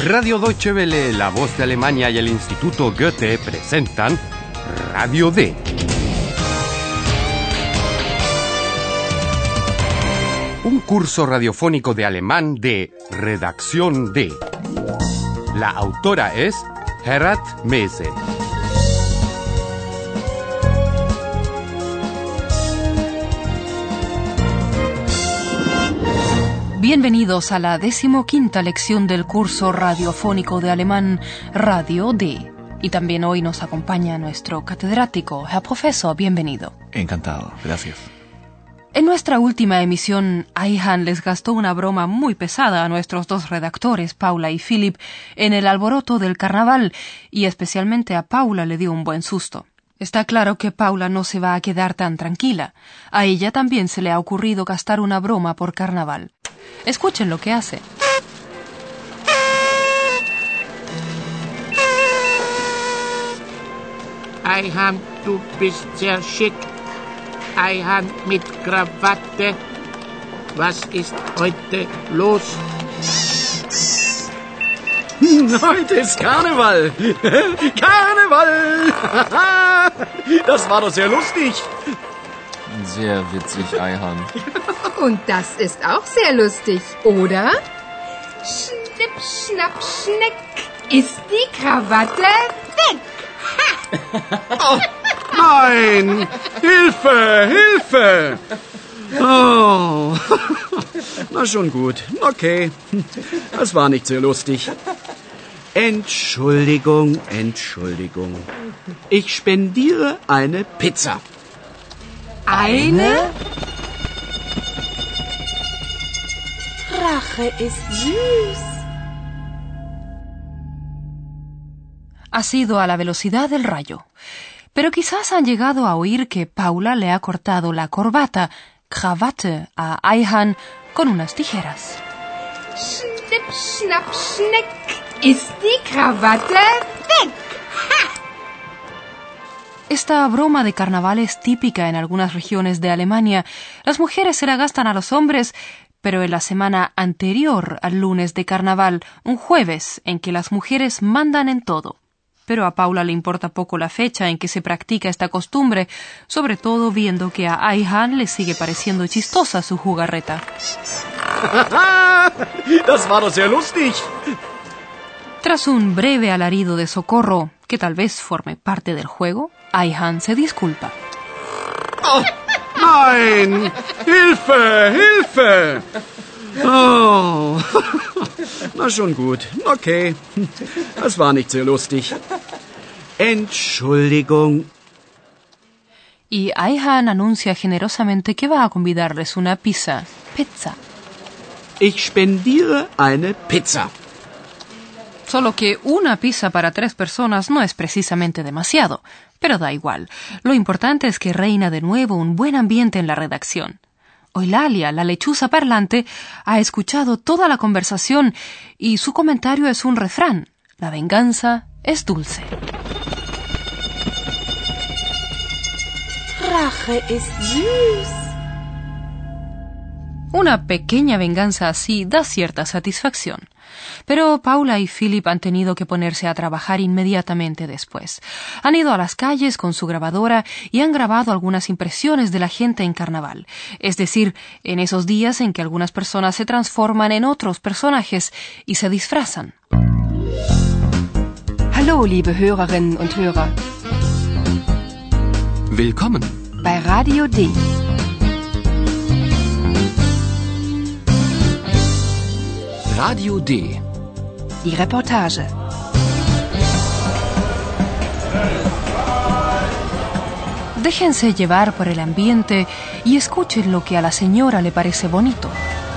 Radio Deutsche Welle, La Voz de Alemania y el Instituto Goethe presentan Radio D. Un curso radiofónico de alemán de Redacción D. La autora es Herat Mese. Bienvenidos a la 15ª lección del curso radiofónico de alemán Radio D. Y también hoy nos acompaña nuestro catedrático, Herr Profesor, bienvenido. Encantado, gracias. En nuestra última emisión, Ayhan les gastó una broma muy pesada a nuestros dos redactores, Paula y Philip, en el alboroto del carnaval, y especialmente a Paula le dio un buen susto. Está claro que Paula no se va a quedar tan tranquila. A ella también se le ha ocurrido gastar una broma por carnaval. Escuchen lo que hace. Ayhan, du bist sehr schick. Ayhan mit Krawatte. Was ist heute los? Heute ist Karneval. Karneval. Das war doch sehr lustig. Sehr witzig, Ayhan. Und das ist auch sehr lustig, oder? Schnipp, schnapp, schneck, ist die Krawatte weg. Oh, nein! Hilfe! Hilfe! Oh, na schon gut. Okay, das war nicht sehr lustig. Entschuldigung, Entschuldigung. Ich spendiere eine Pizza. Eine? Rache ist süß. Ha sido a la velocidad del rayo. Pero quizás han llegado a oír que Paula le ha cortado la corbata, Krawatte, a Ayhan con unas tijeras. Schnipp, schnapp, schneck, ist die Krawatte weg. Esta broma de carnaval es típica en algunas regiones de Alemania. Las mujeres se la gastan a los hombres, pero en la semana anterior al lunes de carnaval, un jueves en que las mujeres mandan en todo. Pero a Paula le importa poco la fecha en que se practica esta costumbre, sobre todo viendo que a Ayhan le sigue pareciendo chistosa su jugarreta. Das war doch sehr lustig. Tras un breve alarido de socorro, que tal vez forme parte del juego, Ayhan se disculpa. Oh, nein! Hilfe! Hilfe! Oh, na schon gut. Okay, das war nicht sehr lustig. Entschuldigung. Y Ayhan anuncia generosamente que va a convidarles una pizza. Ich spendiere eine Pizza. Solo que una pizza para 3 personas no es precisamente demasiado, pero da igual. Lo importante es que reina de nuevo un buen ambiente en la redacción. Eulalia, la lechuza parlante, ha escuchado toda la conversación y su comentario es un refrán. La venganza es dulce. Rache ist süß. Una pequeña venganza así da cierta satisfacción. Pero Paula y Philip han tenido que ponerse a trabajar inmediatamente después. Han ido a las calles con su grabadora y han grabado algunas impresiones de la gente en carnaval. Es decir, en esos días en que algunas personas se transforman en otros personajes y se disfrazan. Hallo, liebe Hörerinnen und Hörer. Willkommen Bei Radio D. Radio D. Die Reportage. Déjense llevar por el ambiente y escuchen lo que a la señora le parece bonito.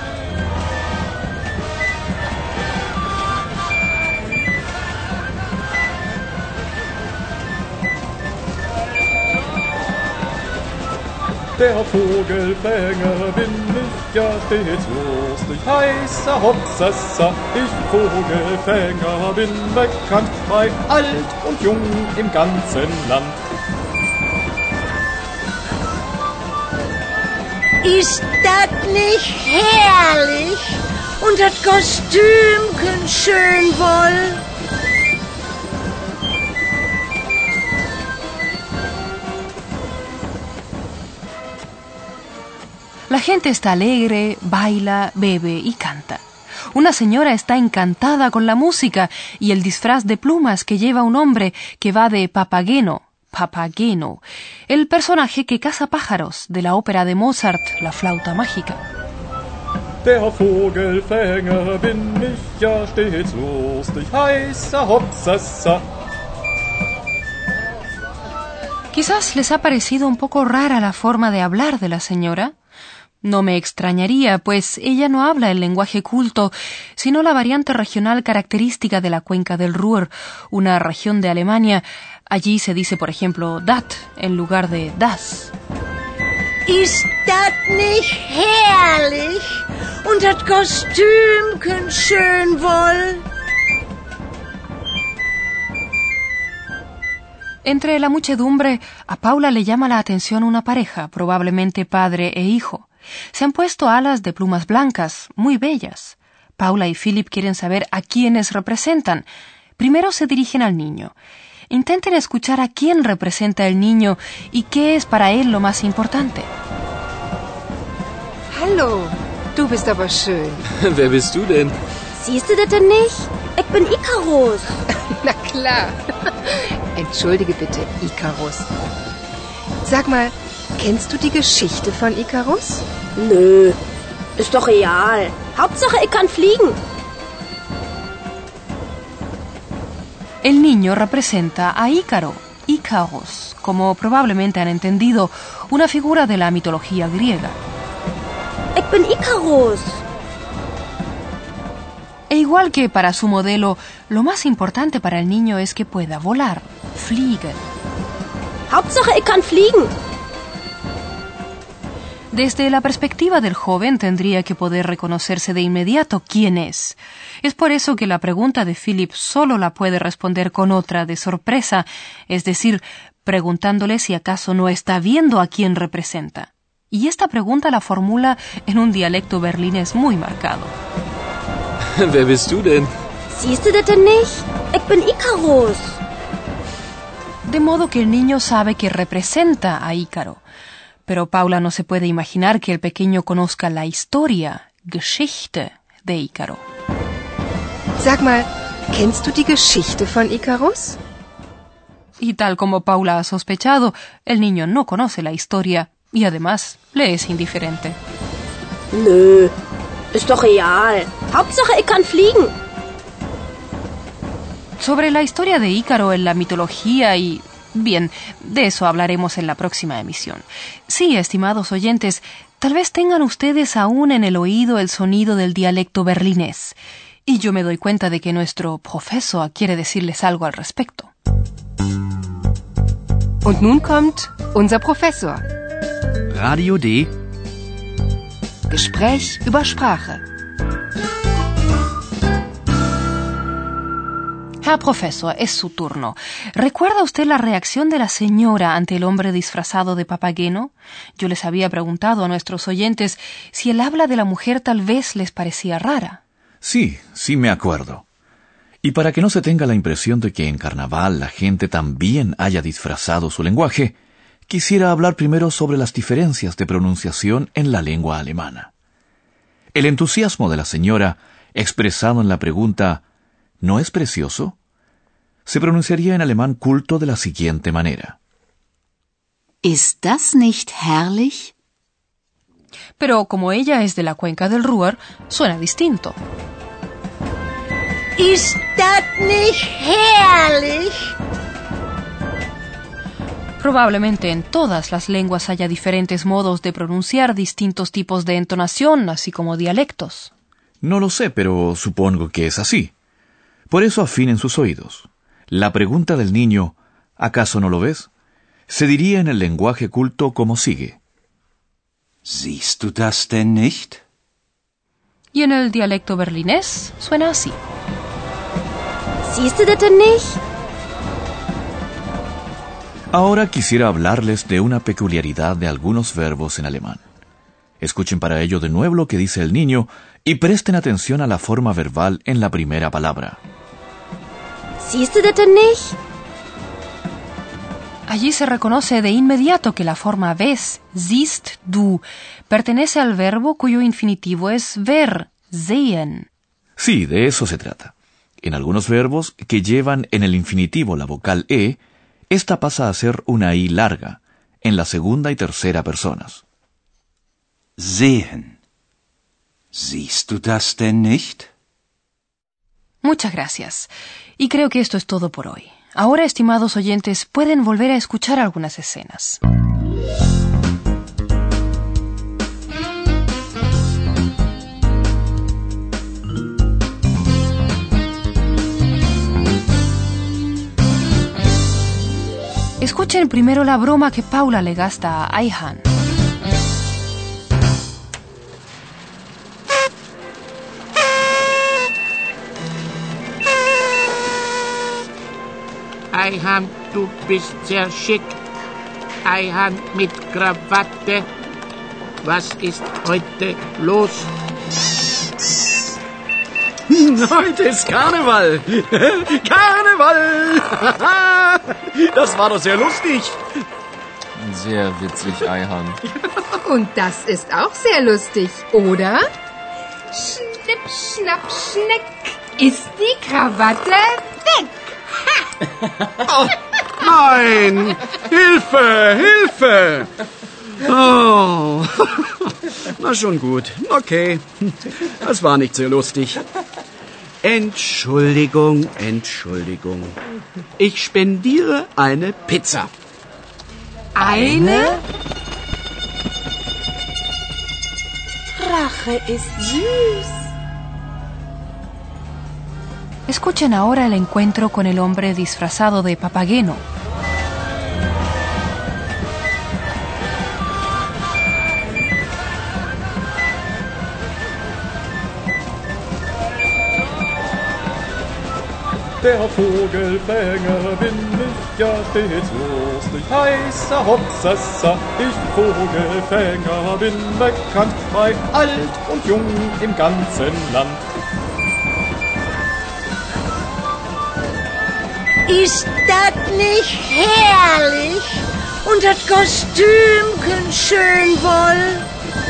Der Vogelfänger bin ich ja stets lustig, heißer Hopsassa, ich Vogelfänger bin bekannt bei alt und jung im ganzen Land. Ist das nicht herrlich? Und das Kostümchen schön wohl? La gente está alegre, baila, bebe y canta. Una señora está encantada con la música y el disfraz de plumas que lleva un hombre que va de Papageno, el personaje que caza pájaros de la ópera de Mozart, La flauta mágica. Der Vogelfänger bin ich ja stets lustig, heißer Hopsasa. Quizás les ha parecido un poco rara la forma de hablar de la señora. No me extrañaría, pues ella no habla el lenguaje culto, sino la variante regional característica de la cuenca del Ruhr, una región de Alemania. Allí se dice, por ejemplo, dat en lugar de das. Ist das nicht herrlich? Und das Kostümchen schön wohl? Entre la muchedumbre, a Paula le llama la atención una pareja, probablemente padre e hijo. Se han puesto alas de plumas blancas, muy bellas. Paula y Philip quieren saber a quiénes representan. Primero se dirigen al niño. Intenten escuchar a quién representa el niño y qué es para él lo más importante. Hallo, du bist aber schön. Wer bist du denn? Siehst du das denn nicht? Ich bin Ikarus. Na klar. Entschuldige bitte, Ikarus. Sag mal, kennst du die Geschichte von Ikarus? Nö, ist doch real. Hauptsache, ich kann fliegen. El niño representa a Ícaro, Icaros, como probablemente han entendido, una figura de la mitología griega. Ich bin Ikarus. E igual que para su modelo, lo más importante para el niño es que pueda volar, fliegen. Hauptsache, ich kann fliegen. Desde la perspectiva del joven tendría que poder reconocerse de inmediato quién es. Es por eso que la pregunta de Philip solo la puede responder con otra de sorpresa, es decir, preguntándole si acaso no está viendo a quién representa. Y esta pregunta la formula en un dialecto berlinés muy marcado. Wer bist du denn? Siehst du das denn nicht? Ich bin Ikarus. De modo que el niño sabe que representa a Ícaro. Pero Paula no se puede imaginar que el pequeño conozca la historia, Geschichte, de Ícaro. Sag mal, kennst du die Geschichte von Ikarus? Y tal como Paula ha sospechado, el niño no conoce la historia y además le es indiferente. Nö, ist doch real. Hauptsache, ich kann fliegen. Sobre la historia de Ícaro en la mitología y... Bien, de eso hablaremos en la próxima emisión. Sí, estimados oyentes, tal vez tengan ustedes aún en el oído el sonido del dialecto berlinés. Y yo me doy cuenta de que nuestro profesor quiere decirles algo al respecto. Und nun kommt unser Professor. Radio D. Gespräch über Sprache. Herr Profesor, es su turno. ¿Recuerda usted la reacción de la señora ante el hombre disfrazado de Papageno? Yo les había preguntado a nuestros oyentes si el habla de la mujer tal vez les parecía rara. Sí me acuerdo. Y para que no se tenga la impresión de que en carnaval la gente también haya disfrazado su lenguaje, quisiera hablar primero sobre las diferencias de pronunciación en la lengua alemana. El entusiasmo de la señora, expresado en la pregunta ¿no es precioso?, se pronunciaría en alemán culto de la siguiente manera. ¿Ist das nicht herrlich? Pero como ella es de la cuenca del Ruhr, suena distinto. Ist das nicht herrlich? Probablemente en todas las lenguas haya diferentes modos de pronunciar distintos tipos de entonación, así como dialectos. No lo sé, pero supongo que es así. Por eso afinen sus oídos. La pregunta del niño, ¿acaso no lo ves?, se diría en el lenguaje culto como sigue. Siehst du das denn nicht? Y en el dialecto berlinés suena así. Siehst du das denn nicht? Ahora quisiera hablarles de una peculiaridad de algunos verbos en alemán. Escuchen para ello de nuevo lo que dice el niño y presten atención a la forma verbal en la primera palabra. Siehst du das denn nicht? Allí se reconoce de inmediato que la forma ves, siehst du, pertenece al verbo cuyo infinitivo es ver, sehen. Sí, de eso se trata. En algunos verbos que llevan en el infinitivo la vocal e, esta pasa a ser una i larga, en la segunda y tercera personas. Sehen. Siehst du das denn nicht? Muchas gracias. Y creo que esto es todo por hoy. Ahora, estimados oyentes, pueden volver a escuchar algunas escenas. Escuchen primero la broma que Paula le gasta a Ayhan. Ayhan, du bist sehr schick. Ayhan mit Krawatte. Was ist heute los? Heute ist Karneval. Karneval. Das war doch sehr lustig. Sehr witzig, Ayhan. Und das ist auch sehr lustig, oder? Schnipp, schnapp, schneck. Ist die Krawatte weg? Oh, nein! Hilfe! Hilfe! Oh. Na schon gut. Okay. Das war nicht sehr lustig. Entschuldigung, Entschuldigung. Ich spendiere eine Pizza. Eine? Rache ist süß. Escuchen ahora el encuentro con el hombre disfrazado de Papageno. Der Vogelfänger bin ich ja stets lustig, heißer Hopsassa. Ich Vogelfänger bin bekannt bei alt und jung im ganzen Land. Ist das nicht herrlich? Und das Kostümchen schön wohl?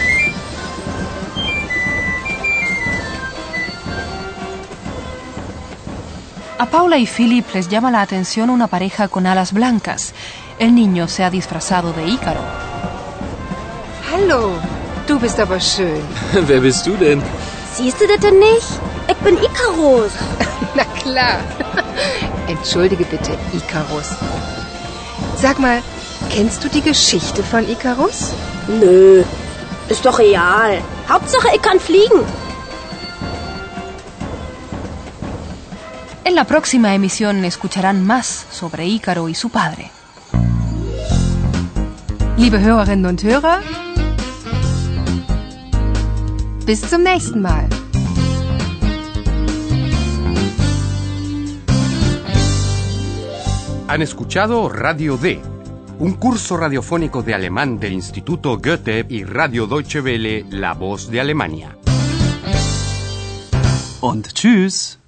A Paula y Philip les llama la atención una pareja con alas blancas. El niño se ha disfrazado de Ícaro. Hallo, du bist aber schön. Wer bist du denn? Siehst du das denn nicht? Ich bin Ikarus. Na klar. Entschuldige bitte, Ikarus. Sag mal, kennst du die Geschichte von Ikarus? Nö, ist doch real. Hauptsache, ich kann fliegen. En la próxima emisión escucharán más sobre Ícaro y su padre. Liebe Hörerinnen und Hörer, bis zum nächsten Mal. Han escuchado Radio D, un curso radiofónico de alemán del Instituto Goethe y Radio Deutsche Welle, La Voz de Alemania. Und tschüss.